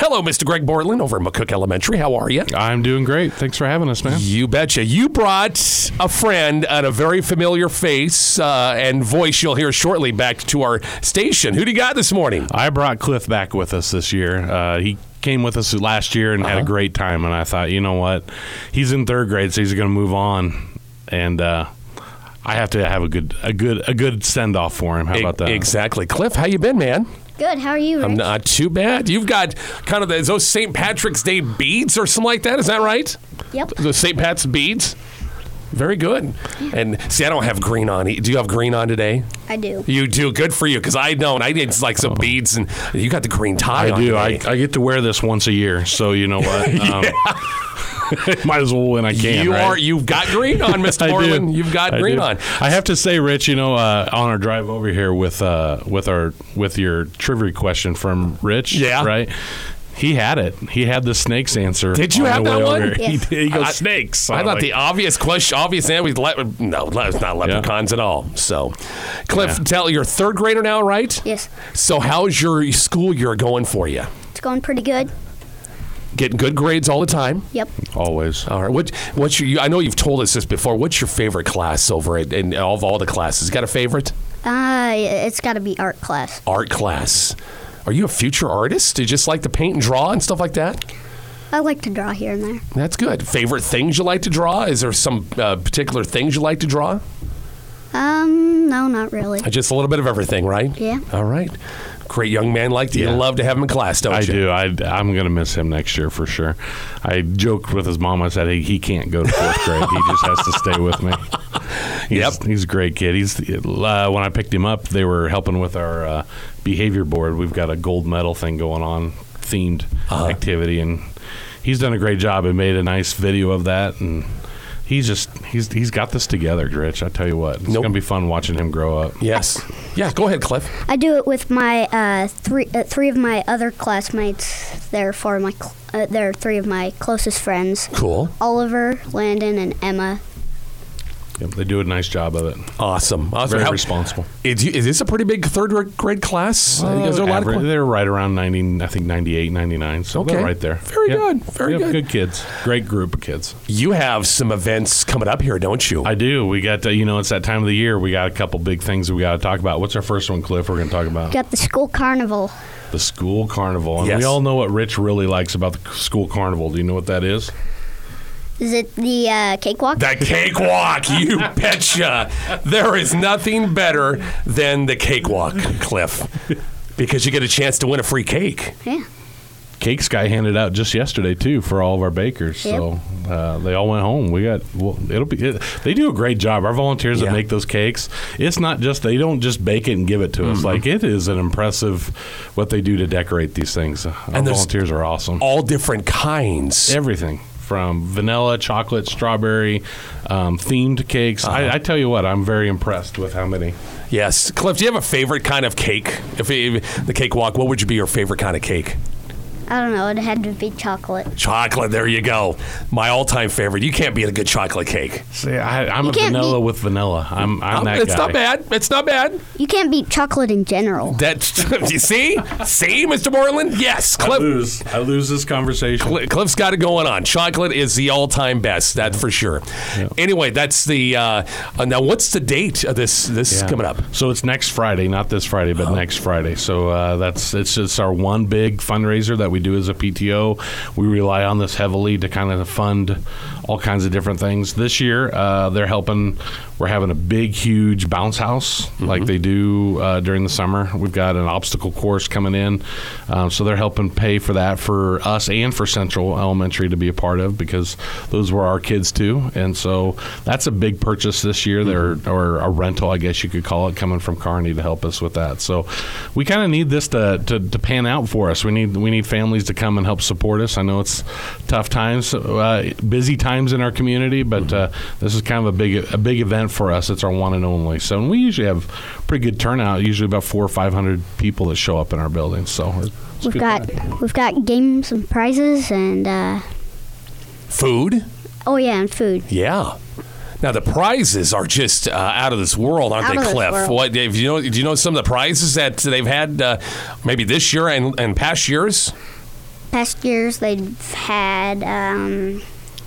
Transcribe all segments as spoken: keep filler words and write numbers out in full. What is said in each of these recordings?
Hello, Mister Greg Bortland over at McCook Elementary. How are you? I'm doing great. Thanks for having us, man. You betcha. You brought a friend and a very familiar face uh, and voice you'll hear shortly back to our station. Who do you got this morning? I brought Cliff back with us this year. Uh, he came with us last year and uh-huh. had a great time, and I thought, you know what? He's in third grade, so he's going to move on, and uh, I have to have a good, a good, a good send off for him. How about that? Exactly, Cliff. How you been, man? Good. How are you, Rich? I'm not too bad. You've got kind of the, those Saint Patrick's Day beads or something like that. Is that right? Yep. The Saint Pat's beads. Very good. And see, I don't have green on. Do you have green on today? I do. You do. Good for you, because I don't. I need like some beads, and you got the green tie I on do. I, today. I get to wear this once a year, so you know what? Um, might as well when I can. You right? are. You've got green on, Mister I Borland. do. You've got I green do. on. I have to say, Rich, you know, uh, on our drive over here with uh, with our with your trivia question from Rich, yeah, right? He had it. He had the snakes answer. Did you on have the that way one? over. Yeah. He, did. He goes I, snakes. I I'm thought like, the obvious question, obvious answer was le- no, it's not leprechauns yeah. at all. So, Cliff, Yeah. tell you're a third grader now, right? Yes. So, how's your school year going for you? It's going pretty good. Getting good grades all the time? Yep. Always. All right. What, what's your? You, I know you've told us this before. What's your favorite class over at in of all the classes? Got a favorite? Uh, it's got to be art class. Art class. Are you a future artist? Do you just like to paint and draw and stuff like that? I like to draw here and there. That's good. Favorite things you like to draw? Is there some uh, particular things you like to draw? Um, no, not really. Just a little bit of everything, right? Yeah. All right. Great young man like you. Yeah. You love to have him in class, don't I you? do. I, I'm going to miss him next year for sure. I joked with his mom. I said, hey, he can't go to fourth grade. He just has to stay with me. He's, Yep. He's a great kid. He's uh, when I picked him up, they were helping with our uh, behavior board. We've got a gold medal thing going on, themed Uh-huh. activity, and he's done a great job and made a nice video of that. And he's just he's he's got this together, Rich. I tell you what, it's Nope. going to be fun watching him grow up. Yes. Yeah, go ahead, Cliff. I do it with my uh, three uh, three of my other classmates. They're four of my cl- uh, they're three of my closest friends. Cool. Oliver, Landon, and Emma. Yep, they do a nice job of it. Awesome. awesome. Very How- responsible. Is, you- is this a pretty big third grade class? Uh, is there a lot of Average- cl- they're right around ninety, I think ninety-eight, ninety-nine. So Okay. they're right there. Very Yep. good. Very Yep, good. Good kids. Great group of kids. You have some events coming up here, don't you? I do. We got, uh, you know, it's that time of the year. We got a couple big things that we got to talk about. What's our first one, Cliff? We're going to talk about Got the school carnival. the school carnival. And Yes. we all know what Rich really likes about the school carnival. Do you know what that is? Is it the uh, cakewalk? The cakewalk, you betcha. There is nothing better than the cakewalk, Cliff, because you get a chance to win a free cake. Yeah. Cakes got handed out just yesterday too for all of our bakers. Yep. So uh, they all went home. We got well, it'll be. It, they do a great job. Our volunteers Yeah. that make those cakes. It's not just they don't just bake it and give it to Mm-hmm. us. Like it is an impressive what they do to decorate these things. Our And there's volunteers are awesome. All different kinds. Everything from vanilla, chocolate, strawberry, um, themed cakes. Uh-huh. I, I tell you what, I'm very impressed with how many. Yes. Cliff, do you have a favorite kind of cake? If, if the cakewalk, what would you be your favorite kind of cake? I don't know. It had to be chocolate. Chocolate, there you go. My all-time favorite. You can't beat a good chocolate cake. See, I, I'm You a can't vanilla beat- with vanilla. I'm, I'm Um, that it's guy. not bad. It's not bad. You can't beat chocolate in general. That's you see? See, Mister Borland? Yes. I Cliff, lose. I lose this conversation. Cl- Cliff's got it going on. Chocolate is the all-time best, that's for sure. Yeah. Anyway, that's the uh, uh, now what's the date of this this is Yeah. coming up? So it's next Friday, not this Friday, but next Friday. So uh, that's it's just our one big fundraiser that we do as a P T O. We rely on this heavily to kind of fund all kinds of different things. This year, uh, they're helping. We're having a big, huge bounce house Mm-hmm. like they do uh, during the summer. We've got an obstacle course coming in, um, so they're helping pay for that for us and for Central Elementary to be a part of because those were our kids too. And so that's a big purchase this year. Mm-hmm. There or a rental, I guess you could call it, coming from Kearney to help us with that. So we kind of need this to, to, to pan out for us. We need we need families to come and help support us. I know it's tough times, uh, busy times in our community, but Mm-hmm. uh, this is kind of a big a big event for us. It's our one and only. So and we usually have pretty good turnout. Usually about four or five hundred people that show up in our building. So it's We've good got time. we've got games and prizes and uh, Food? oh yeah, and food. Yeah. Now the prizes are just uh, out of this world, aren't Out they, of this Cliff? world. What do you know? Do you know some of the prizes that they've had uh, maybe this year and, and past years? past years they've had. Um,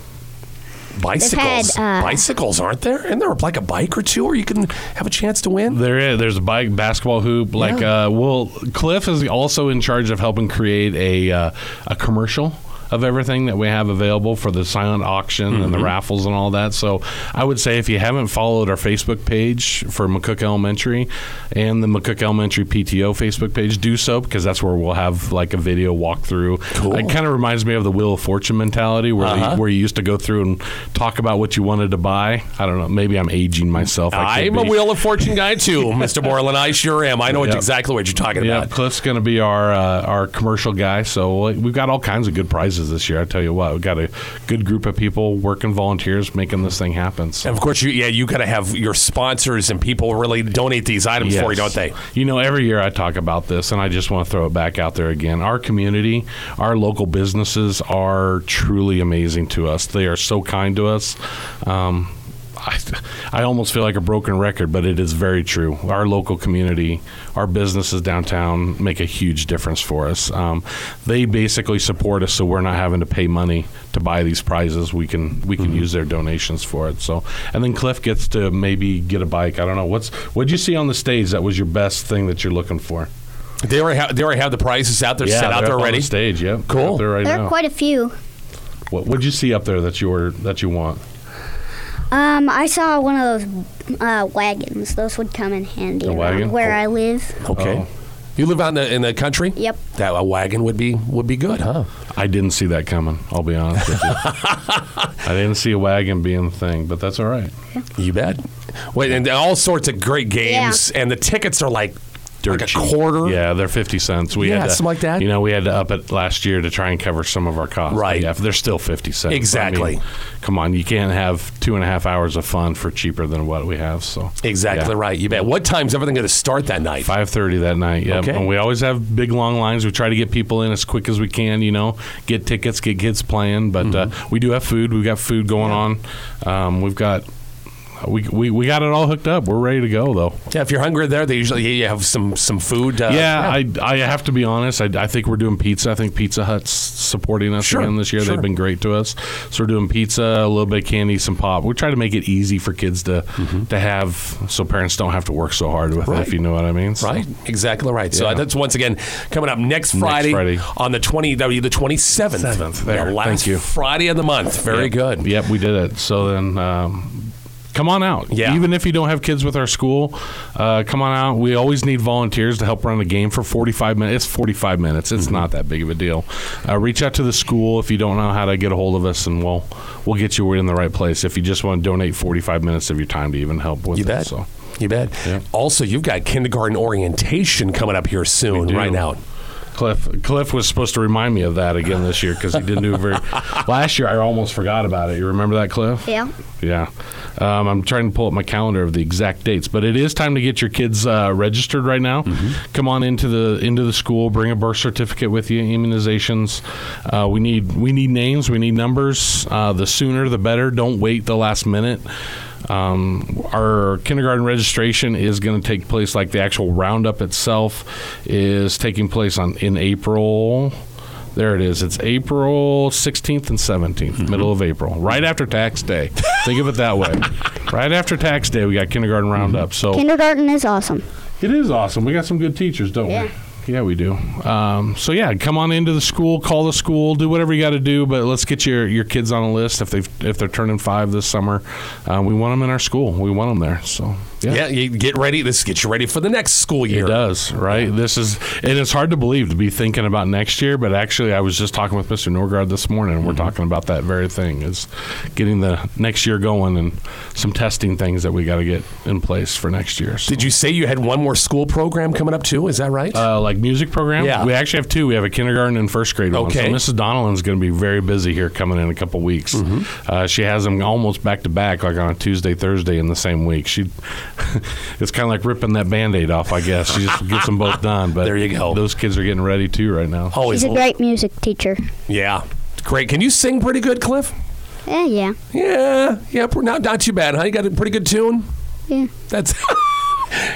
Bicycles, had, uh, bicycles, aren't there? Isn't there like a bike or two where you can have a chance to win? There is. There's a bike, basketball hoop. Like, Yeah. uh, well, Cliff is also in charge of helping create a uh, a commercial of everything that we have available for the silent auction Mm-hmm. and the raffles and all that. So I would say if you haven't followed our Facebook page for McCook Elementary and the McCook Elementary P T O Facebook page, do so, because that's where we'll have like a video walkthrough. Cool. It kind of reminds me of the Wheel of Fortune mentality where, Uh-huh. you, where you used to go through and talk about what you wanted to buy. I don't know. Maybe I'm aging myself. I could I'm a be. Wheel of Fortune guy too, Mister Borland. I sure am. I know Yep. exactly what you're talking Yeah, about. Cliff's going to be our uh, our commercial guy. So uh, we've got all kinds of good prizes this year. I tell you what, we've got a good group of people, working volunteers, making this thing happen. So. And of course, you, yeah, you got to have your sponsors and people really donate these items for you, don't Yes. they? You know, every year I talk about this, and I just want to throw it back out there again. Our community, our local businesses are truly amazing to us. They are so kind to us. Um, I, I almost feel like a broken record, but it is very true. Our local community, our businesses downtown make a huge difference for us. Um, they basically support us, so we're not having to pay money to buy these prizes. We can we can use their donations for it. So, and then Cliff gets to maybe get a bike. I don't know what's what'd you see on the stage that was your best thing that you're looking for? They already have, they already have the prizes out there, set out they're there up on already. the stage. Yep, Cool. They're up there right there now. are quite a few. What what'd you see up there that you were that you want? Um, I saw one of those uh, wagons. Those would come in handy The around wagon? where Oh. I live. Okay. Oh. You live out in the, in the country? Yep. That a wagon would be would be good, huh? I didn't see that coming. I'll be honest with you. I didn't see a wagon being the thing, but that's all right. You bet. Wait, and all sorts of great games, and the tickets are like Dirt like a cheap. quarter. Yeah, they're fifty cents. We Yeah, had to, something like that. You know, we had to up it last year to try and cover some of our costs. But Right. yeah, they're still fifty cents. Exactly. I mean, come on, you can't have two and a half hours of fun for cheaper than what we have. So Exactly yeah. right. You bet. What time's everything going to start that night? five thirty that night, yeah. Okay. And we always have big, long lines. We try to get people in as quick as we can, you know, get tickets, get kids playing. But Mm-hmm. uh, we do have food. We've got food going on. Um, we've got... We, we we got it all hooked up. We're ready to go, though. Yeah, if you're hungry there, they usually you have some some food. Uh, yeah, I, I have to be honest. I, I think we're doing pizza. I think Pizza Hut's supporting us Sure, again this year. sure. They've been great to us. So we're doing pizza, a little bit of candy, some pop. We try to make it easy for kids to to have, so parents don't have to work so hard with Right. it, if you know what I mean. So, Right, exactly right. So Yeah. that's once again coming up next Friday, Friday. on the twenty, that'll be the twenty seventh, Seventh, there. the last Thank you. Friday of the month. Very Yep. good. Yep, we did it. So then. Um, Come on out. Yeah. Even if you don't have kids with our school, uh, come on out. We always need volunteers to help run a game for forty-five minutes. It's forty-five minutes. It's Mm-hmm. not that big of a deal. Uh, reach out to the school if you don't know how to get a hold of us, and we'll we'll get you in the right place. If you just want to donate forty-five minutes of your time to even help with You it. bet. So. You bet. Yeah. Also, you've got kindergarten orientation coming up here soon, do. right now. Cliff Cliff was supposed to remind me of that again this year because he didn't do it very. Last year, I almost forgot about it. You remember that, Cliff? Yeah. Yeah. Um, I'm trying to pull up my calendar of the exact dates, but it is time to get your kids uh, registered right now. Mm-hmm. Come on into the into the school. Bring a birth certificate with you. Immunizations. Uh, we need we need names. We need numbers. Uh, the sooner the better. Don't wait the last minute. Um, our kindergarten registration is going to take place, like the actual roundup itself is taking place on in April. There it is. It's April sixteenth and seventeenth, Mm-hmm. middle of April, right after tax day. Think of it that way. Right after tax day, we got kindergarten roundup. So Kindergarten is awesome. it is awesome. We got some good teachers, don't Yeah. we? Yeah, we do. Um, so yeah, come on into the school, call the school, do whatever you got to do, but let's get your, your kids on a list if they if they're turning five this summer. Uh, we want them in our school. We want them there. So yeah. Yeah, you get ready. This gets you ready for the next school year. It does, right? This is, and it's hard to believe to be thinking about next year, but actually, I was just talking with Mister Norgard this morning, and we're talking about that very thing: is getting the next year going and some testing things that we got to get in place for next year. So, Did you say you had one more school program coming up too? Is that right? uh, like music program? Yeah. We actually have two. We have a kindergarten and first grade one. Okay. So Missus Donnellan's going to be very busy here coming in a couple weeks. Mm-hmm. Uh, she has them almost back to back, like on a Tuesday, Thursday in the same week. She, it's kind of like ripping that Band-Aid off, I guess. She just gets them both done. But There you go. Those kids are getting ready too right now. Always. She's a great music teacher. Yeah, great. Can you sing pretty good, Cliff? Eh, yeah. Yeah, yeah, not not too bad, huh? You got a pretty good tune. Yeah. That's.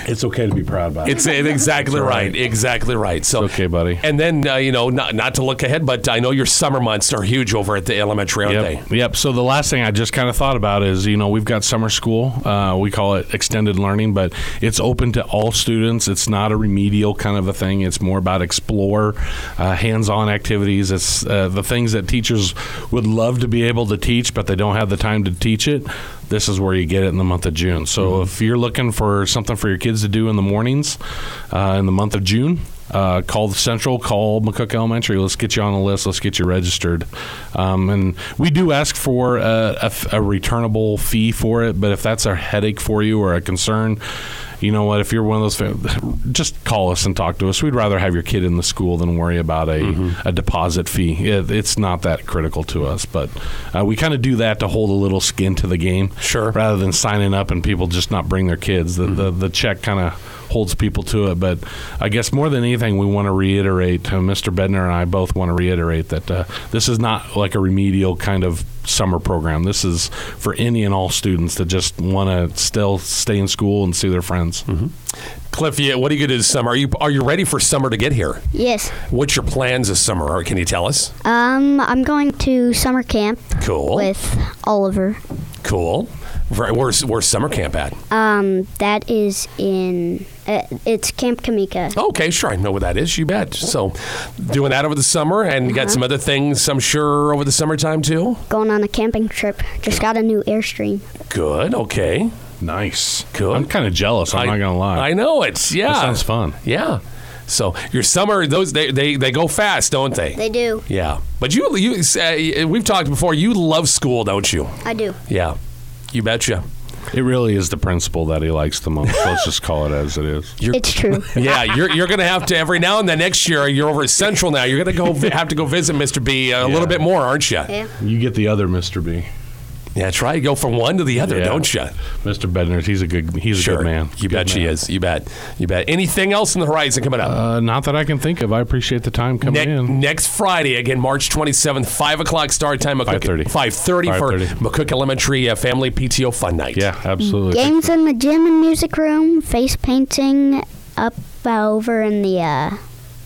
It's okay to be proud about it. It's exactly right. Exactly right. So It's okay, buddy. And then uh, you know, not not to look ahead, but I know your summer months are huge over at the elementary, aren't Yep. they? Yep. So the last thing I just kind of thought about is, you know, we've got summer school. Uh, we call it extended learning, but it's open to all students. It's not a remedial kind of a thing. It's more about explore, uh, hands-on activities. It's uh, the things that teachers would love to be able to teach, but they don't have the time to teach it. This is where you get it in the month of June. So mm-hmm. if you're looking for something for your kids to do in the mornings uh, in the month of June, Uh, call the Central, call McCook Elementary. Let's get you on the list. Let's get you registered. Um, and we do ask for a, a, a returnable fee for it, but if that's a headache for you or a concern, you know what, if you're one of those fam- just call us and talk to us. We'd rather have your kid in the school than worry about a, mm-hmm. a deposit fee. It, it's not that critical to us, but uh, we kind of do that to hold a little skin to the game. Sure. Rather than signing up and people just not bring their kids. The, mm-hmm. the, the check kind of holds people to it. But I guess more than anything, we want to reiterate, uh, Mister Bednar and I both want to reiterate that uh, this is not like a remedial kind of summer program. This is for any and all students that just want to still stay in school and see their friends. Mm-hmm. Cliff, yeah, what are you going to do this summer? Are you are you ready for summer to get here? Yes. What's your plans this summer? Or can you tell us? Um, I'm going to summer camp. Cool. With Oliver. Cool. Where's where's summer camp at? Um, that is in uh, it's Camp Kamika. Okay, sure, I know what that is. You bet. So, doing that over the summer, and you uh-huh. got some other things, I'm sure, over the summertime too. Going on a camping trip. Just got a new Airstream. Good. Okay. Nice. Good. I'm kind of jealous. I'm I, not gonna lie. I know it. Yeah. That sounds fun. Yeah. So your summer, those they, they, they go fast, don't they? They do. Yeah. But you you uh, we've talked before. You love school, don't you? I do. Yeah. You betcha. It really is the principal that he likes the most. Let's just call it as it is. You're, it's true. Yeah, you're you're going to have to every now and then next year. You're over at Central now. You're going to go vi- have to go visit Mister B a yeah. little bit more, aren't you? Yeah. You get the other Mister B. Yeah, that's right. You go from one to the other, yeah. don't you? Mister Bednar, he's a good he's sure. a good man. You good bet man. she is. You bet. You bet. Anything else on the horizon coming up? Uh, not that I can think of. I appreciate the time coming ne- in. Next Friday, again, March twenty-seventh, five o'clock start time. five thirty. five thirty for McCook Elementary uh, Family P T O Fun Night. Yeah, absolutely. Games in the gym and music room. Face painting up uh, over in the... Uh,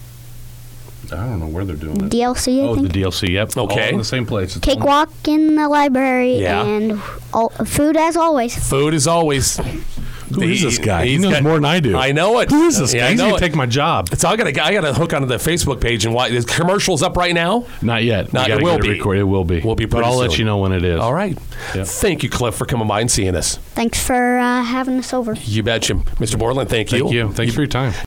I don't know where they're doing it. D L C, I oh, think. the D L C, yep. Okay. All in the same place. It's Cakewalk in the library. Yeah. And all, food as always. Food as always. Who is this guy? He He's knows got, more than I do. I know it. Who is this yeah, guy? I He's know going it. to take my job. So I got to I got to hook onto the Facebook page and watch. The commercial's up right now. Not yet. Not, it it will be. Record. It will be. Will be. But I'll soon. let you know when it is. All right. Yep. Thank you, Cliff, for coming by and seeing us. Thanks for uh, having us over. You betcha, Mister Borland. Thank you. Thank you. Thanks you, for your time.